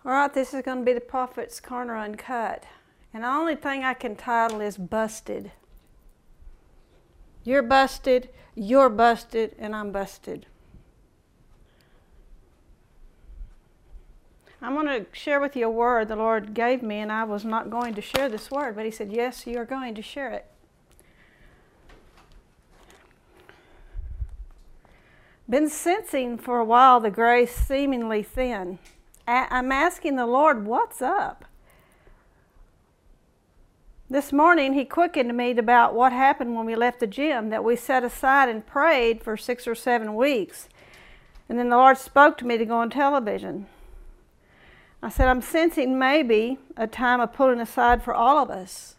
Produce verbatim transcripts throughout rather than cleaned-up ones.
All right, this is going to be the Prophet's Corner Uncut. And the only thing I can title is Busted. You're busted, you're busted, and I'm busted. I'm going to share with you a word the Lord gave me, and I was not going to share this word, but He said, yes, you're going to share it. Been sensing for a while the grace seemingly thin. I'm asking the Lord, what's up? This morning, He quickened me about what happened when we left the gym, that we set aside and prayed for six or seven weeks. And then the Lord spoke to me to go on television. I said, I'm sensing maybe a time of pulling aside for all of us.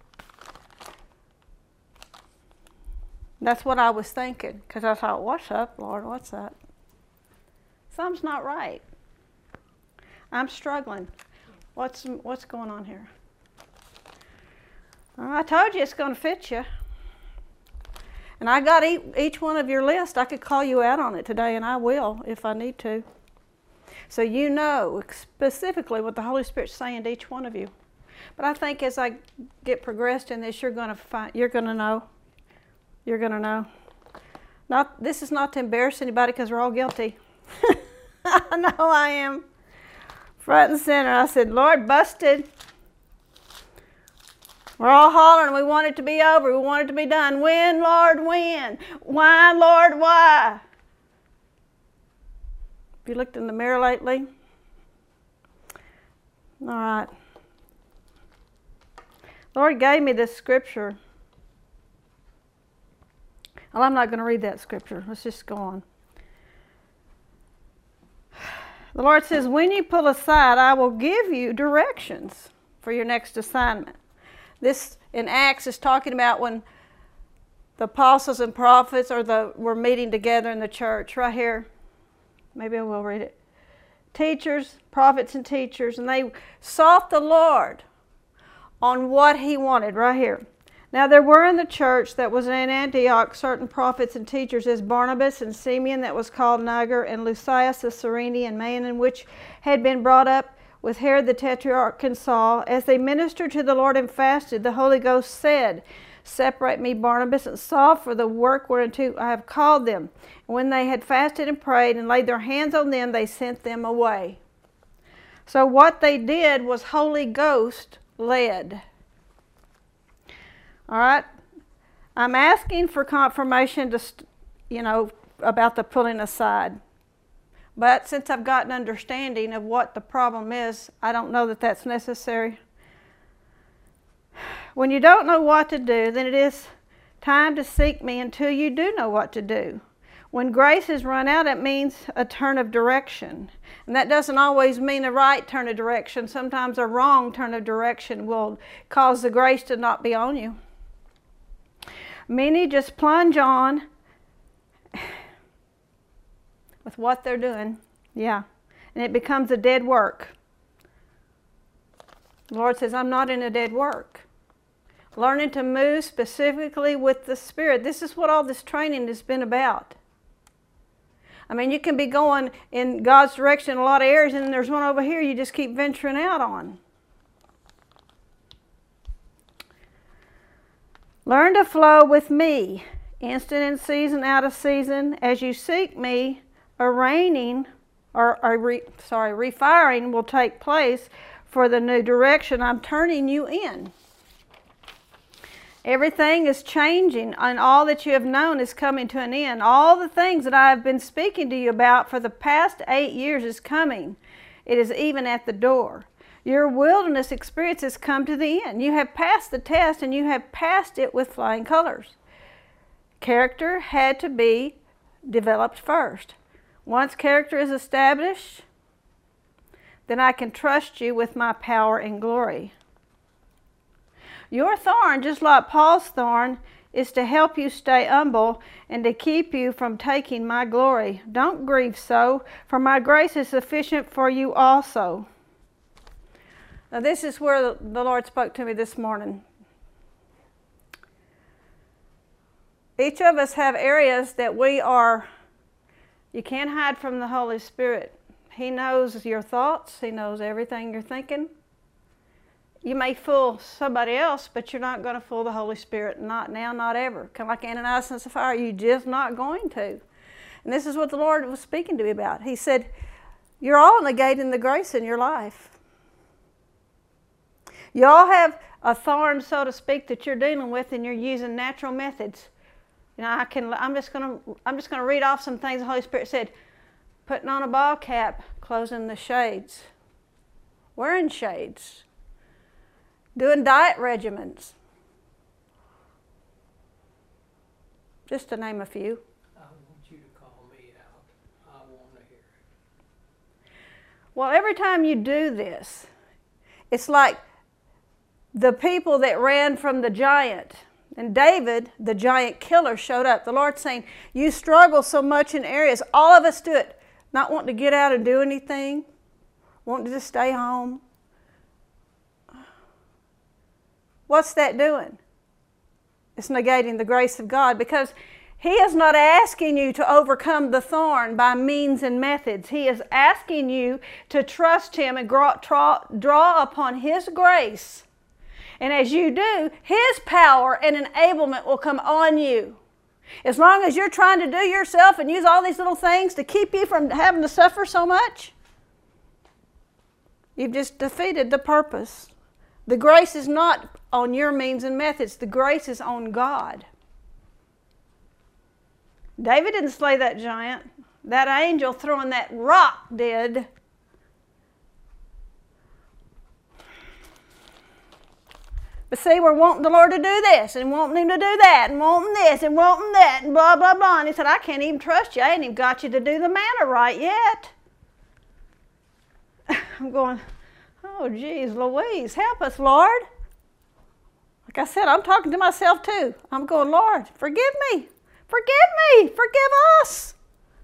That's what I was thinking, because I thought, what's up, Lord, what's up? Something's not right. I'm struggling. What's, what's going on here? Well, I told you it's going to fit you. And I got each, each one of your list. I could call you out on it today, and I will if I need to. So you know specifically what the Holy Spirit's saying to each one of you. But I think as I get progressed in this, you're going to find, you're going to know. You're going to know. Not, this is not to embarrass anybody, because we're all guilty. I know I am. Front and center. I said, Lord, busted. We're all hollering. We want it to be over. We want it to be done. When, Lord, when? Why, Lord, why? Have you looked in the mirror lately? All right. The Lord gave me this scripture. Well, I'm not going to read that scripture. Let's just go on. The Lord says, when you pull aside, I will give you directions for your next assignment. This in Acts is talking about when the apostles and prophets or the, were meeting together in the church. Right here. Maybe I will read it. Teachers, prophets and teachers, and they sought the Lord on what He wanted. Right here. Now there were in the church that was in Antioch certain prophets and teachers, as Barnabas and Simeon that was called Niger, and Lucius the Cyrenian man, in which had been brought up with Herod the Tetrarch and Saul. As they ministered to the Lord and fasted, the Holy Ghost said, separate me Barnabas and Saul for the work whereunto I have called them. And when they had fasted and prayed and laid their hands on them, they sent them away. So what they did was Holy Ghost led. All right, I'm asking for confirmation to, you know, about the pulling aside. But since I've got an understanding of what the problem is, I don't know that that's necessary. When you don't know what to do, then it is time to seek me until you do know what to do. When grace is run out, it means a turn of direction. And that doesn't always mean a right turn of direction. Sometimes a wrong turn of direction will cause the grace to not be on you. Many just plunge on with what they're doing. Yeah. And it becomes a dead work. The Lord says, I'm not in a dead work. Learning to move specifically with the Spirit. This is what all this training has been about. I mean, you can be going in God's direction in a lot of areas, and then there's one over here you just keep venturing out on. Learn to flow with me, instant in season, out of season. As you seek me, a raining, or a re, sorry, refiring will take place for the new direction I'm turning you in. Everything is changing, and all that you have known is coming to an end. All the things that I have been speaking to you about for the past eight years is coming. It is even at the door. Your wilderness experience has come to the end. You have passed the test, and you have passed it with flying colors. Character had to be developed first. Once character is established, then I can trust you with my power and glory. Your thorn, just like Paul's thorn, is to help you stay humble and to keep you from taking my glory. Don't grieve so, for my grace is sufficient for you also. Now this is where the Lord spoke to me this morning. Each of us have areas that we are, you can't hide from the Holy Spirit. He knows your thoughts. He knows everything you're thinking. You may fool somebody else, but you're not going to fool the Holy Spirit. Not now, not ever. Kind of like Ananias and Sapphira, you're just not going to. And this is what the Lord was speaking to me about. He said, you're all negating the grace in your life. You all have a thorn, so to speak, that you're dealing with, and you're using natural methods. You know, I can. I'm just going to. I'm just going to read off some things the Holy Spirit said. Putting on a ball cap, closing the shades, wearing shades, doing diet regimens. Just to name a few. I want you to call me out. I want to hear it. Well, every time you do this, it's like the people that ran from the giant. And David, the giant killer, showed up. The Lord's saying, you struggle so much in areas. All of us do it. Not wanting to get out and do anything. Wanting to just stay home. What's that doing? It's negating the grace of God, because He is not asking you to overcome the thorn by means and methods. He is asking you to trust Him and draw, draw upon His grace. And as you do, His power and enablement will come on you. As long as you're trying to do yourself and use all these little things to keep you from having to suffer so much, you've just defeated the purpose. The grace is not on your means and methods. The grace is on God. David didn't slay that giant. That angel throwing that rock did. But see, we're wanting the Lord to do this, and wanting Him to do that, and wanting this, and wanting that, and blah, blah, blah. And He said, I can't even trust you. I ain't even got you to do the manna right yet. I'm going, oh, geez, Louise, help us, Lord. Like I said, I'm talking to myself too. I'm going, Lord, forgive me. Forgive me. Forgive us.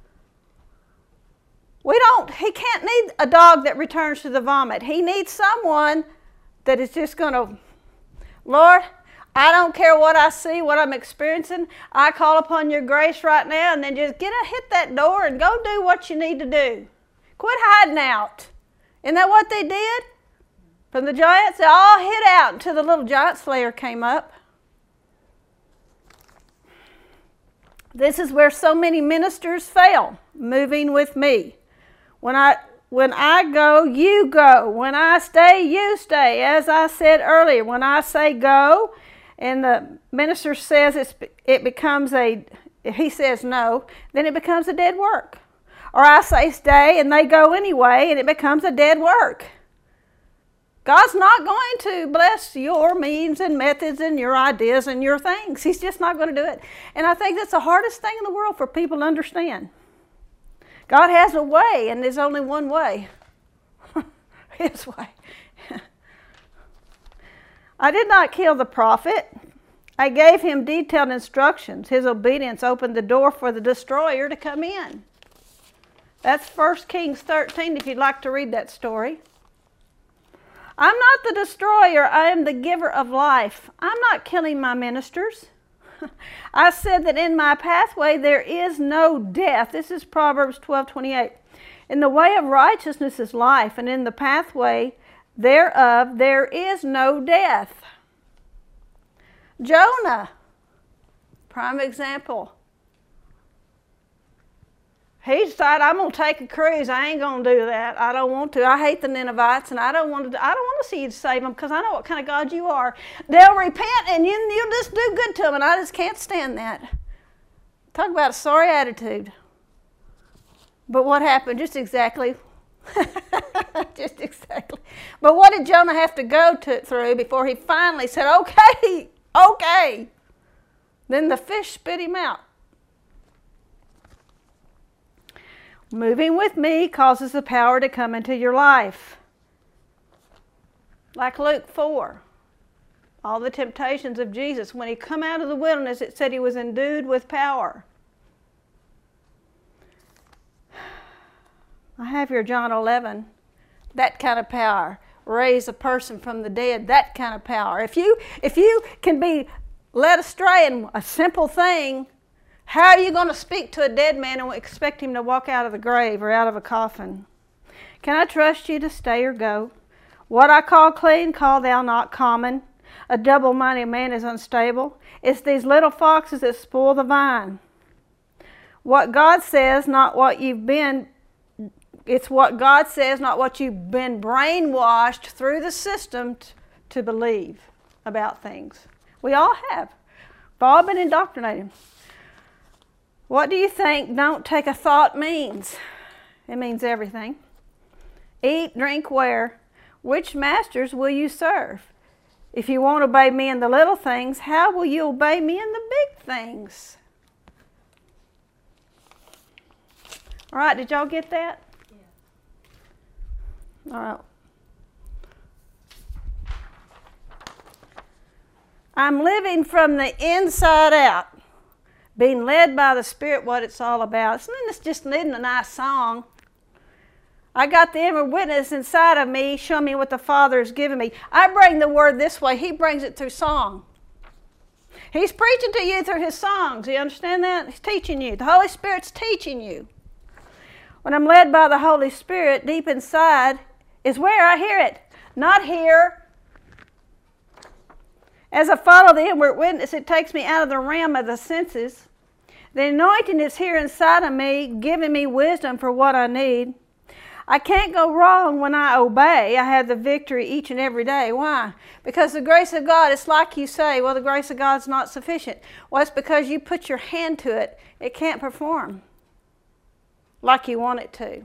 We don't, He can't need a dog that returns to the vomit. He needs someone that is just going to, Lord, I don't care what I see, what I'm experiencing. I call upon your grace right now, and then just get a, hit that door and go do what you need to do. Quit hiding out. Isn't that what they did? From the giants, they all hid out until the little giant slayer came up. This is where so many ministers fail, moving with me. When I When I go, you go. When I stay, you stay. As I said earlier, when I say go, and the minister says it's, it becomes a, he says no, then it becomes a dead work. Or I say stay, and they go anyway, and it becomes a dead work. God's not going to bless your means and methods and your ideas and your things. He's just not going to do it. And I think that's the hardest thing in the world for people to understand. God has a way, and there's only one way. His way. I did not kill the prophet. I gave him detailed instructions. His obedience opened the door for the destroyer to come in. That's First Kings thirteen, if you'd like to read that story. I'm not the destroyer. I am the giver of life. I'm not killing my ministers. I said that in my pathway there is no death. This is Proverbs twelve twenty-eight. In the way of righteousness is life, and in the pathway thereof there is no death. Jonah, prime example. He decided, I'm going to take a cruise. I ain't going to do that. I don't want to. I hate the Ninevites, and I don't want to. I don't want to see you save them, because I know what kind of God you are. They'll repent, and you, you'll just do good to them, and I just can't stand that. Talk about a sorry attitude. But what happened? Just exactly. Just exactly. But what did Jonah have to go to, through before he finally said, okay, okay. Then the fish spit him out. Moving with me causes the power to come into your life. Like Luke four. All the temptations of Jesus. When he come out of the wilderness, it said he was endued with power. I have here John eleven. That kind of power. Raise a person from the dead. That kind of power. If you, if you can be led astray in a simple thing, how are you going to speak to a dead man and expect him to walk out of the grave or out of a coffin? Can I trust you to stay or go? What I call clean, call thou not common. A double-minded man is unstable. It's these little foxes that spoil the vine. What God says, not what you've been. It's what God says, not what you've been brainwashed through the system t- to believe about things. We all have. We've all been indoctrinated. What do you think don't take a thought means? It means everything. Eat, drink, wear. Which masters will you serve? If you won't obey me in the little things, how will you obey me in the big things? All right, did y'all get that? Yeah. All right. I'm living from the inside out, being led by the Spirit, what it's all about. It's not just needing a nice song. I got the inward witness inside of me, showing me what the Father has given me. I bring the word this way. He brings it through song. He's preaching to you through his songs. You understand that? He's teaching you. The Holy Spirit's teaching you. When I'm led by the Holy Spirit, deep inside is where I hear it, not here. As I follow the inward witness, it takes me out of the realm of the senses. The anointing is here inside of me, giving me wisdom for what I need. I can't go wrong when I obey. I have the victory each and every day. Why? Because the grace of God, it's like you say, well, the grace of God's not sufficient. Well, it's because you put your hand to it. It can't perform like you want it to.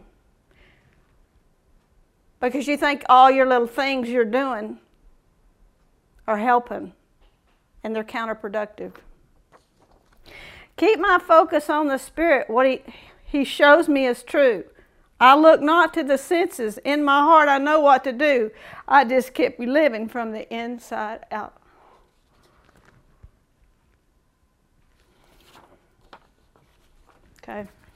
Because you think all your little things you're doing are helping, and they're counterproductive. Keep my focus on the Spirit. What he, he shows me is true. I look not to the senses. In my heart, I know what to do. I just keep living from the inside out. Okay.